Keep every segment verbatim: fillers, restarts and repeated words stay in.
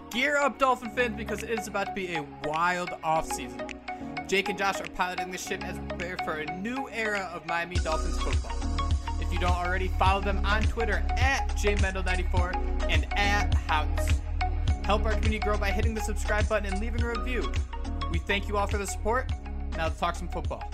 Gear up, Dolphin fans, because it is about to be a wild offseason. Jake and Josh are piloting the ship as we prepare for a new era of Miami Dolphins football. If you don't already, follow them on Twitter at J Mendel ninety-four and at Houts. Help our community grow by hitting the subscribe button and leaving a review. We thank you all for the support. Now let's talk some football.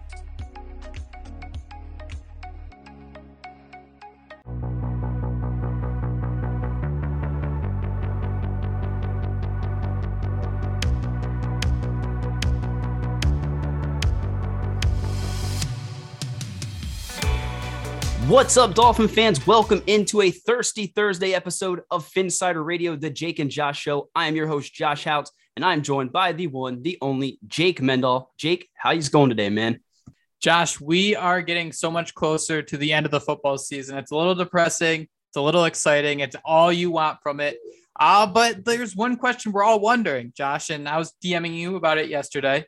What's up, Dolphin fans? Welcome into a Thirsty Thursday episode of Phinsider Radio, the Jake and Josh Show. I am your host, Josh Houts, and I'm joined by the one, the only Jake Mendel. Jake, how you going today, man? Josh, we are getting so much closer to the end of the football season. It's a little depressing. It's a little exciting. It's all you want from it. Uh, but there's one question we're all wondering, Josh, and I was DMing you about it yesterday.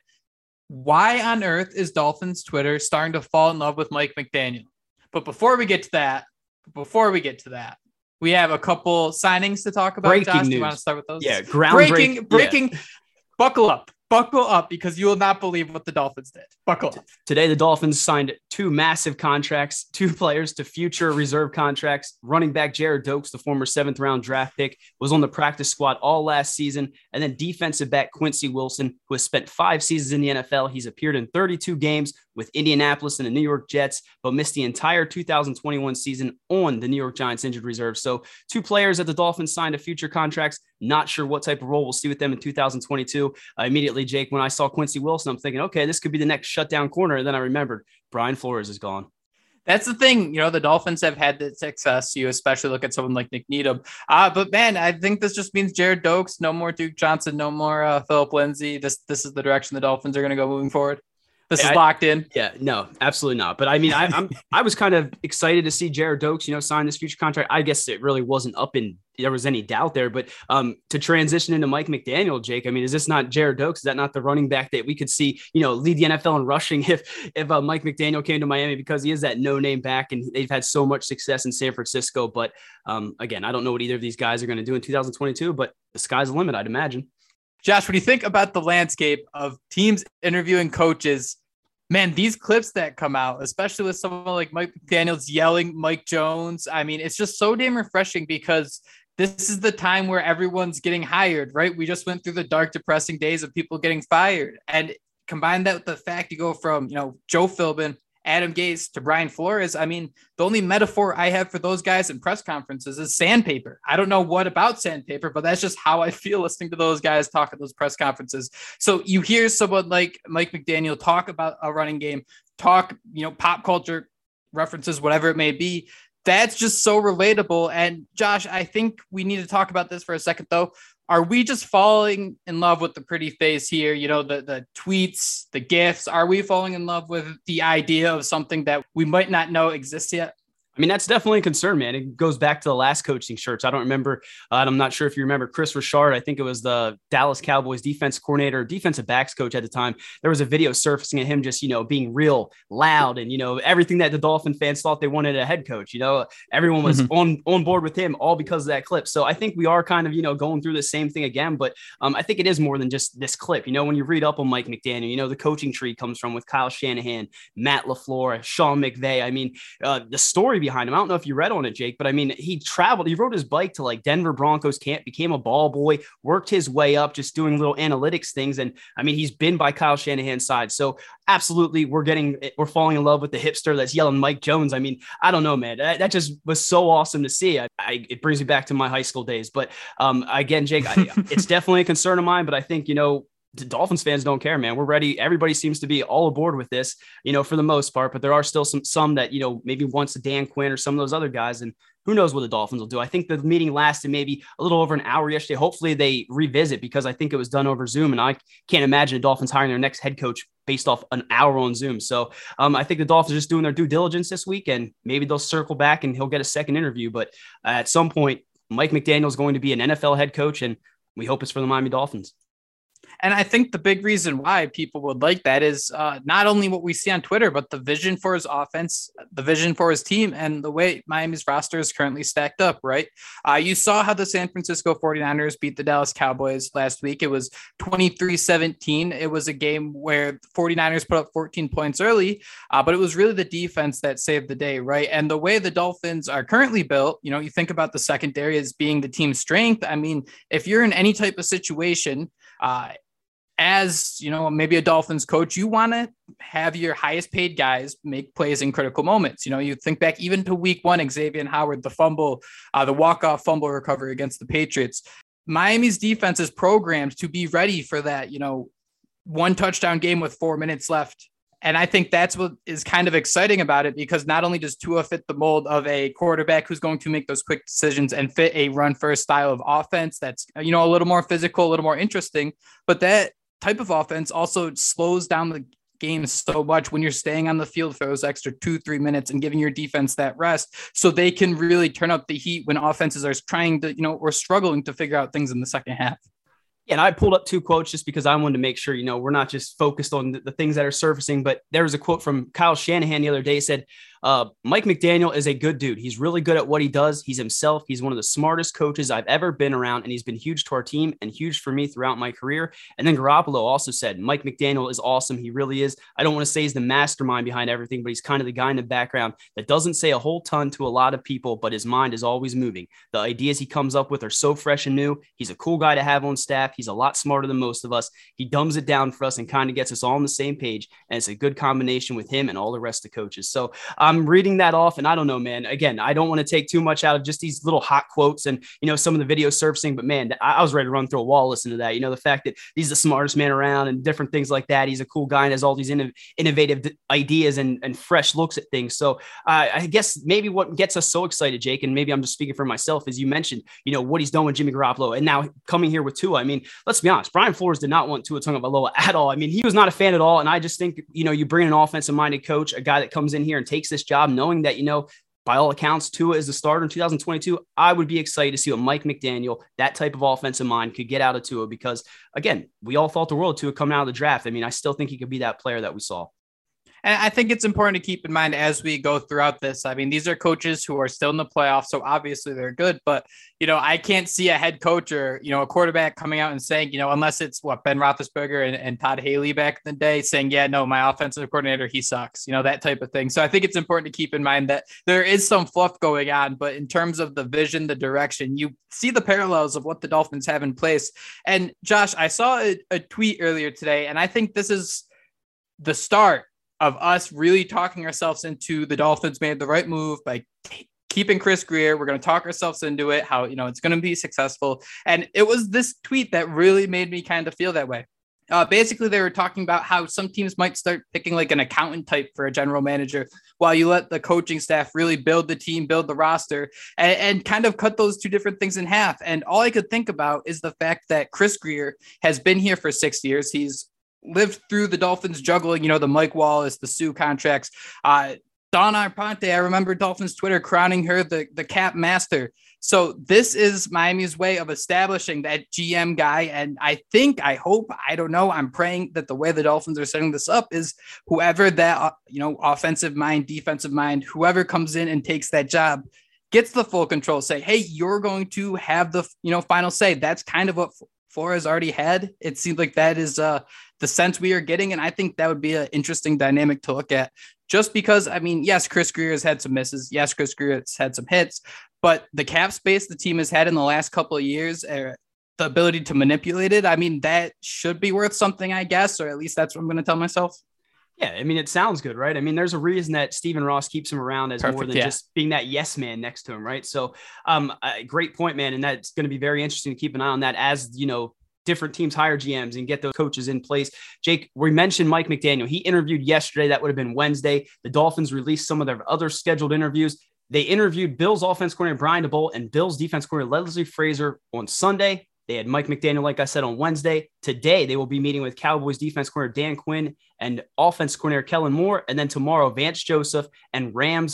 Why on earth is Dolphins Twitter starting to fall in love with Mike McDaniel? But before we get to that, before we get to that, we have a couple signings to talk about. Breaking Josh, news. do you want to start with those? Yeah, ground breaking, break, breaking. Yeah. Buckle up, buckle up, because you will not believe what the Dolphins did. Buckle up. Today, the Dolphins signed two massive contracts, two players to future reserve contracts. Running back Jared Dokes, the former seventh round draft pick, was on the practice squad all last season. And then defensive back Quincy Wilson, who has spent five seasons in the N F L. He's appeared in thirty-two games with Indianapolis and the New York Jets, but missed the entire two thousand twenty-one season on the New York Giants injured reserve. So two players that the Dolphins signed to future contracts. Not sure what type of role we'll see with them in two thousand twenty-two. Uh, immediately, Jake, when I saw Quincy Wilson, I'm thinking, okay, this could be the next shutdown corner. And then I remembered Brian Flores is gone. That's the thing. You know, the Dolphins have had the success. You especially look at someone like Nick Needham. Uh, but, man, I think this just means Jared Dokes, no more Duke Johnson, no more uh, Philip Lindsay. This, this is the direction the Dolphins are going to go moving forward. This I, is locked in. Yeah, no, absolutely not. But I mean, I, I'm I was kind of excited to see Jared Dokes, you know, sign this future contract. I guess it really wasn't up in there was any doubt there. But um, to transition into Mike McDaniel, Jake, I mean, is this not Jared Dokes? Is that not the running back that we could see, you know, lead the N F L in rushing if if uh, Mike McDaniel came to Miami, because he is that no name back and they've had so much success in San Francisco. But um, again, I don't know what either of these guys are going to do in two thousand twenty-two, but the sky's the limit, I'd imagine. Josh, what do you think about the landscape of teams interviewing coaches? Man, these clips that come out, especially with someone like Mike McDaniels yelling Mike Jones, I mean, it's just so damn refreshing because this is the time where everyone's getting hired, right? We just went through the dark, depressing days of people getting fired. And combine that with the fact you go from, you know, Joe Philbin, Adam Gase to Brian Flores. I mean, the only metaphor I have for those guys in press conferences is sandpaper. I don't know what about sandpaper, but that's just how I feel listening to those guys talk at those press conferences. So you hear someone like Mike McDaniel talk about a running game, talk, you know, pop culture references, whatever it may be. That's just so relatable. And Josh, I think we need to talk about this for a second, though. Are we just falling in love with the pretty face here? You know, the, the tweets, the GIFs. Are we falling in love with the idea of something that we might not know exists yet? I mean, that's definitely a concern, man. It goes back to the last coaching shirts. I don't remember. Uh, I'm not sure if you remember Chris Richard. I think it was the Dallas Cowboys defense coordinator, defensive backs coach at the time. There was a video surfacing of him just, you know, being real loud and, you know, everything that the Dolphin fans thought they wanted a head coach. You know, everyone was mm-hmm. on, on board with him all because of that clip. So I think we are kind of, you know, going through the same thing again. But um, I think it is more than just this clip. You know, when you read up on Mike McDaniel, you know, the coaching tree comes from with Kyle Shanahan, Matt LaFleur, Sean McVay. I mean, uh, the story behind him, I don't know if you read on it, Jake, but I mean, he traveled, he rode his bike to like Denver Broncos camp, became a ball boy, worked his way up, just doing little analytics things. And I mean, he's been by Kyle Shanahan's side. So absolutely, we're getting, we're falling in love with the hipster that's yelling Mike Jones. I mean, I don't know, man, that, that just was so awesome to see. I, I, it brings me back to my high school days. But um, again, Jake, I, it's definitely a concern of mine, but I think, you know, the Dolphins fans don't care, man. We're ready. Everybody seems to be all aboard with this, you know, for the most part, but there are still some, some that, you know, maybe wants a Dan Quinn or some of those other guys. And who knows what the Dolphins will do. I think the meeting lasted maybe a little over an hour yesterday. Hopefully they revisit because I think it was done over Zoom and I can't imagine the Dolphins hiring their next head coach based off an hour on Zoom. So um, I think the Dolphins are just doing their due diligence this week and maybe they'll circle back and he'll get a second interview. But uh, at some point, Mike McDaniel is going to be an N F L head coach and we hope it's for the Miami Dolphins. And I think the big reason why people would like that is uh, not only what we see on Twitter, but the vision for his offense, the vision for his team, and the way Miami's roster is currently stacked up, right? Uh, you saw how the San Francisco forty-niners beat the Dallas Cowboys last week. It was twenty-three seventeen. It was a game where the forty-niners put up fourteen points early, uh, but it was really the defense that saved the day, right? And the way the Dolphins are currently built, you know, you think about the secondary as being the team's strength. I mean, if you're in any type of situation, uh, as you know, maybe a Dolphins coach, you want to have your highest paid guys make plays in critical moments. You know, you think back even to week one, Xavier Howard, the fumble, uh, the walk-off fumble recovery against the Patriots. Miami's defense is programmed to be ready for that, you know, one touchdown game with four minutes left. And I think that's what is kind of exciting about it, because not only does Tua fit the mold of a quarterback who's going to make those quick decisions and fit a run first style of offense that's, you know, a little more physical, a little more interesting, but that type of offense also slows down the game so much when you're staying on the field for those extra two, three minutes and giving your defense that rest so they can really turn up the heat when offenses are trying to, you know, or struggling to figure out things in the second half. And I pulled up two quotes just because I wanted to make sure, you know, we're not just focused on the, the things that are surfacing, but there was a quote from Kyle Shanahan the other day. He said, uh, Mike McDaniel is a good dude. He's really good at what he does. He's himself. He's one of the smartest coaches I've ever been around, and he's been huge to our team and huge for me throughout my career. And then Garoppolo also said, Mike McDaniel is awesome. He really is. I don't want to say he's the mastermind behind everything, but he's kind of the guy in the background that doesn't say a whole ton to a lot of people, but his mind is always moving. The ideas he comes up with are so fresh and new. He's a cool guy to have on staff. He's a lot smarter than most of us. He dumbs it down for us and kind of gets us all on the same page. And it's a good combination with him and all the rest of the coaches. So I'm reading that off, and I don't know, man, again, I don't want to take too much out of just these little hot quotes and, you know, some of the videos surfacing, but man, I, I was ready to run through a wall listening to that. You know, the fact that he's the smartest man around and different things like that. He's a cool guy and has all these inno- innovative d- ideas and, and fresh looks at things. So uh, I guess maybe what gets us so excited, Jake, and maybe I'm just speaking for myself, as you mentioned, you know, what he's done with Jimmy Garoppolo and now coming here with Tua. I mean, let's be honest, Brian Flores did not want Tua Tagovailoa at all. I mean, he was not a fan at all. And I just think, you know, you bring an offensive minded coach, a guy that comes in here and takes this job, knowing that, you know, by all accounts, Tua is the starter in two thousand twenty-two. I would be excited to see what Mike McDaniel, that type of offensive mind, could get out of Tua, because again, we all thought the world of Tua coming out of the draft. I mean, I still think he could be that player that we saw. And I think it's important to keep in mind as we go throughout this. I mean, these are coaches who are still in the playoffs, so obviously they're good. But, you know, I can't see a head coach or, you know, a quarterback coming out and saying, you know, unless it's what Ben Roethlisberger and, and Todd Haley back in the day saying, yeah, no, my offensive coordinator, he sucks, you know, that type of thing. So I think it's important to keep in mind that there is some fluff going on. But in terms of the vision, the direction, you see the parallels of what the Dolphins have in place. And Josh, I saw a, a tweet earlier today, and I think this is the start of us really talking ourselves into the Dolphins made the right move by t- keeping Chris Grier. We're going to talk ourselves into it, how, you know, it's going to be successful. And it was this tweet that really made me kind of feel that way. Uh, basically, they were talking about how some teams might start picking like an accountant type for a general manager while you let the coaching staff really build the team, build the roster, and, and kind of cut those two different things in half. And all I could think about is the fact that Chris Grier has been here for six years. He's lived through the Dolphins juggling, you know, the Mike Wallace, the Sue contracts. Uh, Dawn Arpante, I remember Dolphins Twitter crowning her the, the cap master. So this is Miami's way of establishing that G M guy. And I think, I hope, I don't know, I'm praying that the way the Dolphins are setting this up is whoever that, uh, you know, offensive mind, defensive mind, whoever comes in and takes that job gets the full control, say, hey, you're going to have the, you know, final say. That's kind of what Flores already had. It seems like that is uh, the sense we are getting. And I think that would be an interesting dynamic to look at, just because, I mean, yes, Chris Grier has had some misses. Yes, Chris Grier has had some hits, but the cap space the team has had in the last couple of years, uh, the ability to manipulate it, I mean, that should be worth something, I guess, or at least that's what I'm going to tell myself. Yeah, I mean, it sounds good, right? I mean, there's a reason that Stephen Ross keeps him around as Perfect, more than yeah. just being that yes man next to him, right? So, um, a great point, man, and that's going to be very interesting to keep an eye on that as, you know, different teams hire G Ms and get those coaches in place. Jake, we mentioned Mike McDaniel. He interviewed yesterday. That would have been Wednesday. The Dolphins released some of their other scheduled interviews. They interviewed Bills offense coordinator Brian DeBolt and Bills defense coordinator Leslie Frazier on Sunday. They had Mike McDaniel, like I said, on Wednesday. Today, they will be meeting with Cowboys defense coordinator Dan Quinn and offense coordinator Kellen Moore. And then tomorrow, Vance Joseph and Rams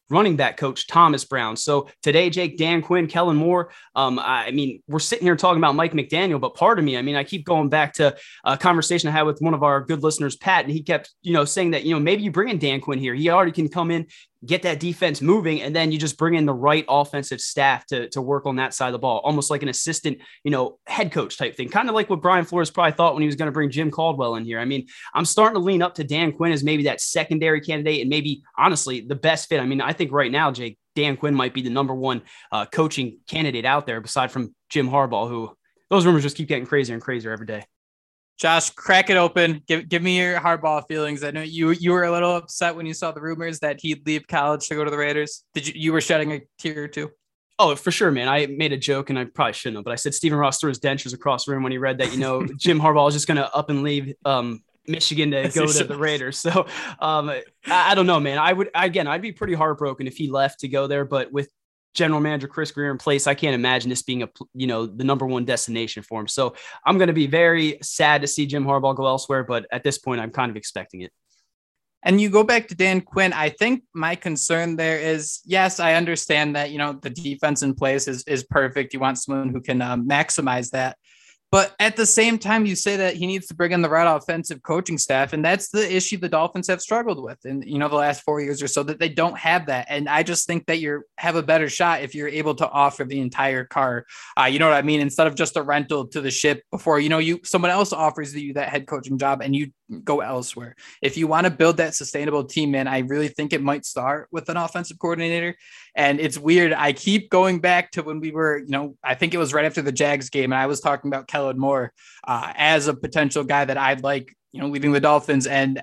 running back coach, Thomas Brown. So today, Jake, Dan Quinn, Kellen Moore. Um, I mean, we're sitting here talking about Mike McDaniel, but part of me, I mean, I keep going back to a conversation I had with one of our good listeners, Pat, and he kept, you know, saying that, you know, maybe you bring in Dan Quinn here. He already can come in, get that defense moving, and then you just bring in the right offensive staff to, to work on that side of the ball, almost like an assistant, you know, head coach type thing, kind of like what Brian Flores probably thought when he was going to bring Jim Caldwell in here. I mean, I'm starting to lean up to Dan Quinn as maybe that secondary candidate and maybe, honestly, the best fit. I mean, I think right now, Jake, Dan Quinn might be the number one uh, coaching candidate out there, aside from Jim Harbaugh, who those rumors just keep getting crazier and crazier every day. Josh, crack it open. Give give me your Harbaugh feelings. I know you you were a little upset when you saw the rumors that he'd leave college to go to the Raiders. Did you you were shedding a tear or two? Oh, for sure, man. I made a joke and I probably shouldn't have, but I said Stephen Ross threw his dentures across the room when he read that, you know, Jim Harbaugh is just going to up and leave um, Michigan to go to the Raiders. So um, I, I don't know, man. I would, again, I'd be pretty heartbroken if he left to go there, but with general manager Chris Grier in place, I can't imagine this being a, you know, the number one destination for him. So I'm going to be very sad to see Jim Harbaugh go elsewhere, but at this point, I'm kind of expecting it. And you go back to Dan Quinn. I think my concern there is, yes, I understand that, you know, the defense in place is, is perfect. You want someone who can um, maximize that. But at the same time, you say that he needs to bring in the right offensive coaching staff. And that's the issue the Dolphins have struggled with in, you know, the last four years or so, that they don't have that. And I just think that you have a better shot if you're able to offer the entire car. Uh, you know what I mean? Instead of just a rental to the ship before, you know, you, someone else offers you that head coaching job and you go elsewhere. If you want to build that sustainable team, man, I really think it might start with an offensive coordinator. And it's weird. I keep going back to when we were, you know, I think it was right after the Jags game, and I was talking about Kellen Moore uh, as a potential guy that I'd like, you know, leading the Dolphins. And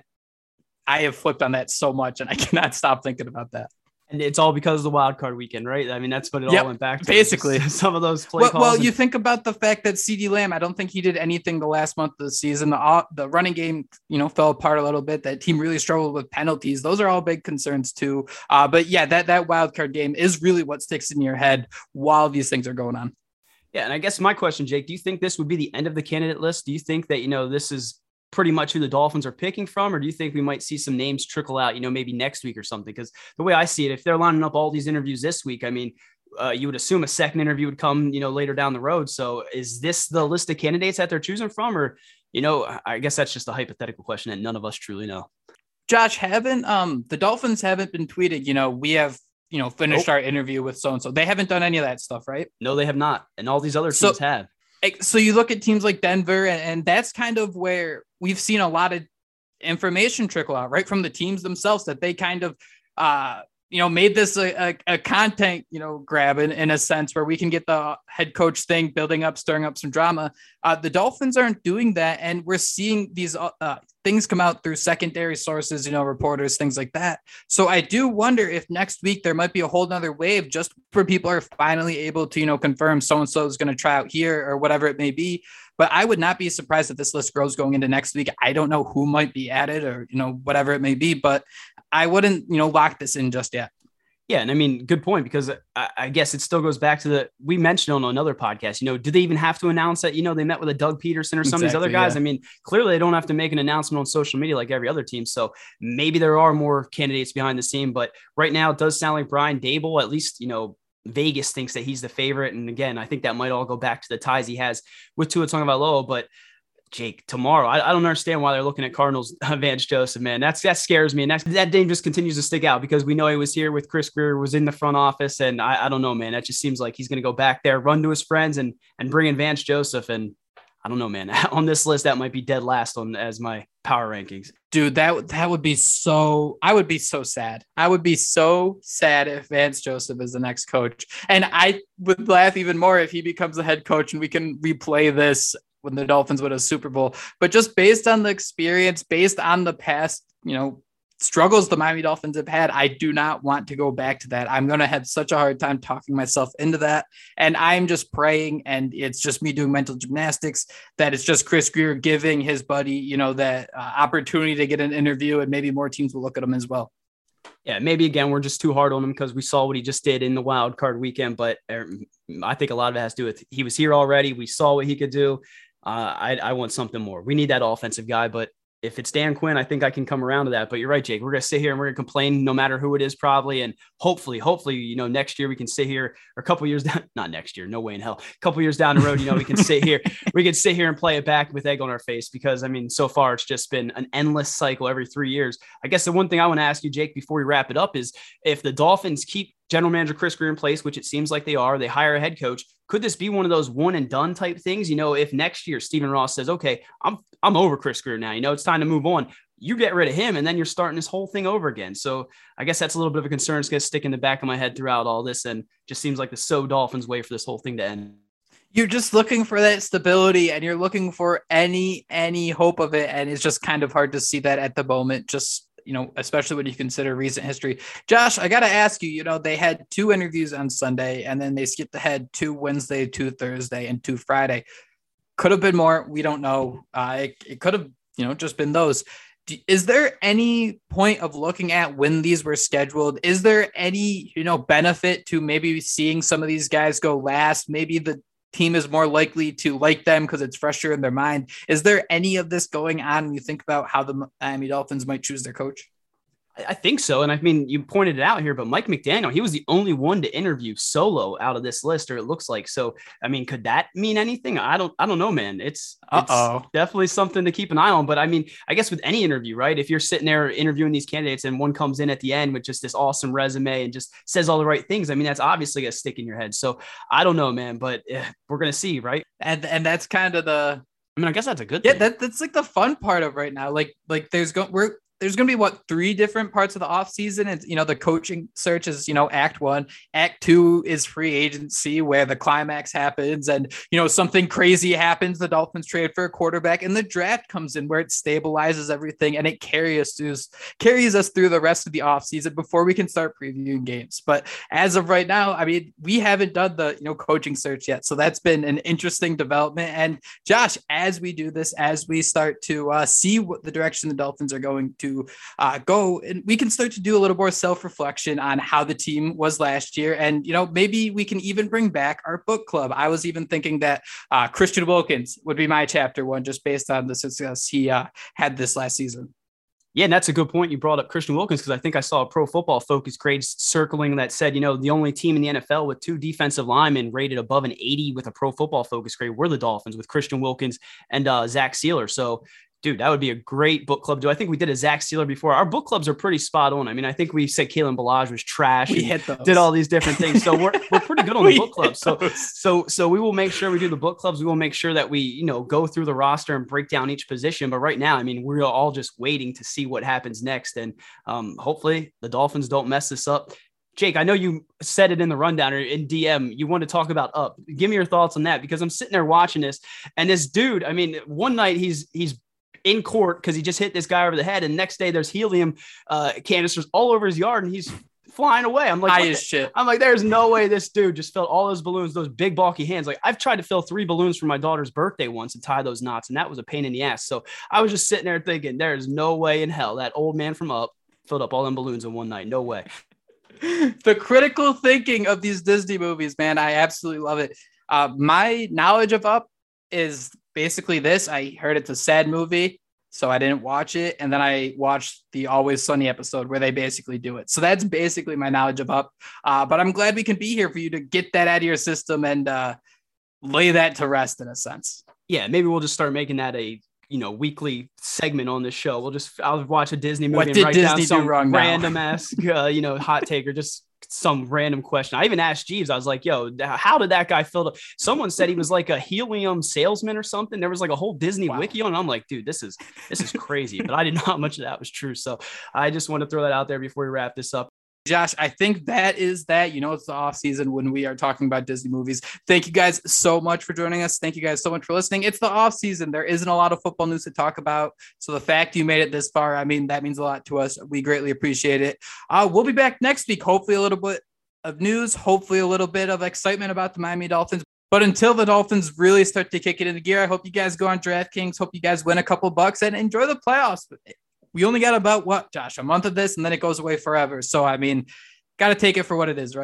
I have flipped on that so much, and I cannot stop thinking about that. And it's all because of the wild card weekend, right? I mean, that's what it yep, all went back to. Basically, some of those play well, calls. well and- you think about the fact that CeeDee Lamb, I don't think he did anything the last month of the season. The the running game, you know, fell apart a little bit. That team really struggled with penalties. Those are all big concerns too. Uh, but yeah, that that wild card game is really what sticks in your head while these things are going on. Yeah, and I guess my question, Jake, do you think this would be the end of the candidate list? Do you think that, you know, this is pretty much who the Dolphins are picking from, or do you think we might see some names trickle out, you know, maybe next week or something? Because the way I see it, if they're lining up all these interviews this week, I mean, uh, you would assume a second interview would come, you know, later down the road. So is this the list of candidates that they're choosing from, or, you know, I guess that's just a hypothetical question that none of us truly know. Josh, haven't um the Dolphins haven't been tweeted, you know, we have, you know, finished nope. our interview with so-and-so. They haven't done any of that stuff, right? No, they have not. And all these other teams so, have. So you look at teams like Denver, and, and that's kind of where we've seen a lot of information trickle out, right, from the teams themselves, that they kind of, uh, you know, made this a, a, a content, you know, grab in, in a sense where we can get the head coach thing building up, stirring up some drama. Uh, the Dolphins aren't doing that. And we're seeing these uh, things come out through secondary sources, you know, reporters, things like that. So I do wonder if next week there might be a whole nother wave just where people are finally able to, you know, confirm so-and-so is going to try out here or whatever it may be. But I would not be surprised if this list grows going into next week. I don't know who might be added or, you know, whatever it may be, but I wouldn't, you know, lock this in just yet. Yeah. And I mean, good point, because I, I guess it still goes back to the, we mentioned on another podcast, you know, do they even have to announce that, you know, they met with a Doug Peterson or some exactly, of these other guys? Yeah. I mean, clearly they don't have to make an announcement on social media like every other team. So maybe there are more candidates behind the scene, but right now it does sound like Brian Daboll, at least, you know, Vegas thinks that he's the favorite. And again, I think that might all go back to the ties he has with Tua Tagovailoa. But Jake, tomorrow, I, I don't understand why they're looking at Cardinals uh, Vance Joseph, man. That's that scares me. And that's, that name just continues to stick out because we know he was here with Chris Grier, was in the front office. And I, I don't know, man. That just seems like he's going to go back there, run to his friends and and bring in Vance Joseph. And I don't know, man. On this list, that might be dead last on as my power rankings. Dude, that, that would be so, I would be so sad. I would be so sad if Vance Joseph is the next coach. And I would laugh even more if he becomes the head coach and we can replay this when the Dolphins win a Super Bowl. But just based on the experience, based on the past, you know, struggles the Miami Dolphins have had, I do not want to go back to that. I'm going to have such a hard time talking myself into that. And I'm just praying, and it's just me doing mental gymnastics, that it's just Chris Grier giving his buddy, you know, that uh, opportunity to get an interview, and maybe more teams will look at him as well. Yeah, maybe again, we're just too hard on him because we saw what he just did in the wild card weekend. But I think a lot of it has to do with he was here already. We saw what he could do. Uh, I, I want something more. We need that offensive guy, but if it's Dan Quinn, I think I can come around to that. But you're right, Jake. We're going to sit here and we're going to complain no matter who it is, probably. And hopefully, hopefully, you know, next year we can sit here, or a couple years down, not next year, no way in hell, a couple years down the road, you know, we can sit here, we can sit here and play it back with egg on our face, because I mean, so far it's just been an endless cycle every three years. I guess the one thing I want to ask you, Jake, before we wrap it up is, if the Dolphins keep general manager Chris Grier in place, which it seems like they are, they hire a head coach, could this be one of those one and done type things? You know, if next year Stephen Ross says, okay, I'm, I'm over Chris Grier now, you know, it's time to move on. You get rid of him, and then you're starting this whole thing over again. So I guess that's a little bit of a concern. It's going to stick in the back of my head throughout all this, and just seems like the so Dolphins way for this whole thing to end. You're just looking for that stability, and you're looking for any, any hope of it. And it's just kind of hard to see that at the moment, just, you know, especially when you consider recent history. Josh, I got to ask you, you know, they had two interviews on Sunday, and then they skipped ahead two Wednesday, two Thursday, and two Friday. Could have been more. We don't know. Uh, it, it could have, you know, just been those. Is there any point of looking at when these were scheduled? Is there any, you know, benefit to maybe seeing some of these guys go last? Maybe the team is more likely to like them because it's fresher in their mind. Is there any of this going on when you think about how the Miami Dolphins might choose their coach? I think so. And I mean, you pointed it out here, but Mike McDaniel, he was the only one to interview solo out of this list, or it looks like. So, I mean, could that mean anything? I don't, I don't know, man. It's, it's definitely something to keep an eye on. But I mean, I guess with any interview, right? If you're sitting there interviewing these candidates and one comes in at the end with just this awesome resume and just says all the right things, I mean, that's obviously going to stick in your head. So I don't know, man, but eh, we're going to see, right? And, and that's kind of the, I mean, I guess that's a good yeah, thing. That, that's like the fun part of right now. Like, like there's going, we're, there's going to be what, three different parts of the off season. And, you know, the coaching search is, you know, act one, act two is free agency, where the climax happens and, you know, something crazy happens. The Dolphins trade for a quarterback, and the draft comes in where it stabilizes everything. And it carries us through, carries us through the rest of the off season before we can start previewing games. But as of right now, I mean, we haven't done the, you know, coaching search yet. So that's been an interesting development. And Josh, as we do this, as we start to uh, see what the direction the Dolphins are going to to uh, go, and we can start to do a little more self-reflection on how the team was last year. And, you know, maybe we can even bring back our book club. I was even thinking that uh, Christian Wilkins would be my chapter one, just based on the success he uh, had this last season. Yeah, and that's a good point. You brought up Christian Wilkins, because I think I saw a Pro Football Focus grade circling that said, you know, the only team in the N F L with two defensive linemen rated above an eighty with a Pro Football Focus grade were the Dolphins, with Christian Wilkins and uh, Zach Sealer. So, dude, that would be a great book club. Do I think we did a Zach Sealer before? Our book clubs are pretty spot on. I mean, I think we said Kalen Ballage was trash. We hit those. Did all these different things. So we're, we're pretty good on the book clubs. So, so, so we will make sure we do the book clubs. We will make sure that we, you know, go through the roster and break down each position. But right now, I mean, we're all just waiting to see what happens next. And um, hopefully the Dolphins don't mess this up. Jake, I know you said it in the rundown or in D M, you want to talk about Up. Give me your thoughts on that, because I'm sitting there watching this, and this dude, I mean, one night he's, he's, in court because he just hit this guy over the head, and next day there's helium uh, canisters all over his yard, and he's flying away. I'm like, high as shit. I'm like, there's no way this dude just filled all those balloons, those big bulky hands. Like, I've tried to fill three balloons for my daughter's birthday once and tie those knots, and that was a pain in the ass. So I was just sitting there thinking, there's no way in hell that old man from Up filled up all them balloons in one night. No way. The critical thinking of these Disney movies, man, I absolutely love it. Uh, my knowledge of Up is basically this. I heard it's a sad movie, so I didn't watch it. And then I watched the Always Sunny episode where they basically do it. So that's basically my knowledge of Up. Uh, but I'm glad we can be here for you to get that out of your system and uh, lay that to rest in a sense. Yeah, maybe we'll just start making that a, you know, weekly segment on this show. We'll just, I'll watch a Disney movie and write Disney down some wrong random ass, uh, you know, hot take or just some random question. I even asked Jeeves, I was like, yo, how did that guy fill up? Someone said he was like a helium salesman or something. There was like a whole Disney wow. wiki on it. I'm like, dude, this is, this is crazy, but I didn't know how much of that was true. So I just want to throw that out there before we wrap this up. Josh, I think that is that. You know, it's the off season when we are talking about Disney movies. Thank you guys so much for joining us. Thank you guys so much for listening. It's the off season. There isn't a lot of football news to talk about. So the fact you made it this far, I mean, that means a lot to us. We greatly appreciate it. Uh, we'll be back next week. Hopefully a little bit of news, hopefully a little bit of excitement about the Miami Dolphins. But until the Dolphins really start to kick it into gear, I hope you guys go on DraftKings. Hope you guys win a couple bucks and enjoy the playoffs. We only got about what, Josh, a month of this, and then it goes away forever. So, I mean, got to take it for what it is, right?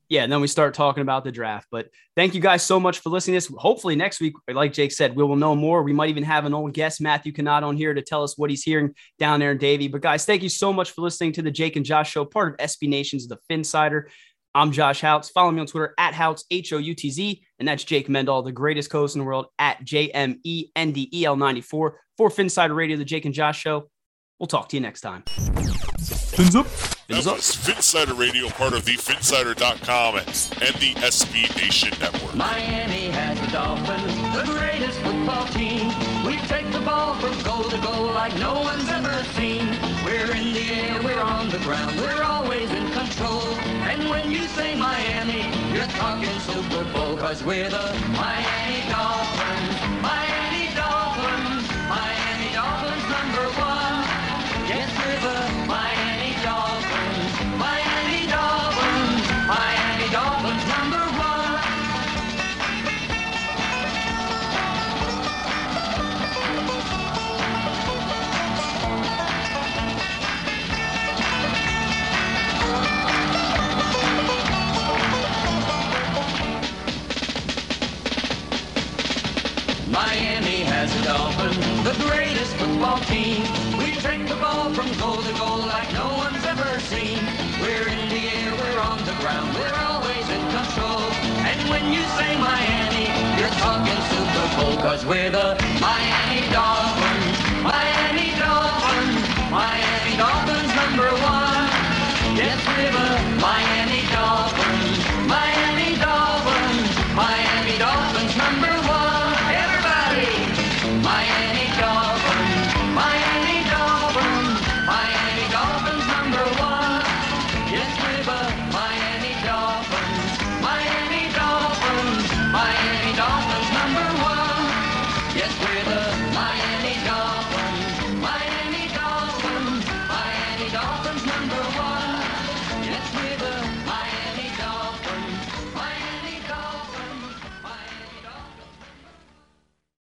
Yeah, and then we start talking about the draft. But thank you guys so much for listening to this. Hopefully next week, like Jake said, we will know more. We might even have an old guest, Matthew Canad, on here to tell us what he's hearing down there in Davie. But guys, thank you so much for listening to the Jake and Josh Show, part of S B Nation's The Phinsider. I'm Josh Houtz. Follow me on Twitter at Houtz, H O U T Z. And that's Jake Mendel, the greatest co-host in the world, at J M E N D E L ninety-four. For Phinsider Radio, the Jake and Josh Show. We'll talk to you next time. Fins up. That was Phinsider Radio, part of the Phinsider dot com and the S B Nation Network. Miami has the Dolphins, the greatest football team. We take the ball from goal to goal like no one's ever seen. We're in the air, we're on the ground, we're always in control. And when you say Miami, you're talking Super Bowl, 'cause we're the Miami Dolphins. Miami Dolphins, Miami Dolphins number one. Yes, we're the Miami Dolphins, Miami Dolphins, Miami Dolphins number one. Miami has a Dolphin, the greatest football team. We take the ball from goal to goal like no one's ever seen. We're in the air, we're on the ground, we're always in control. And when you say Miami, you're talking Super Bowl, 'cause we're the Miami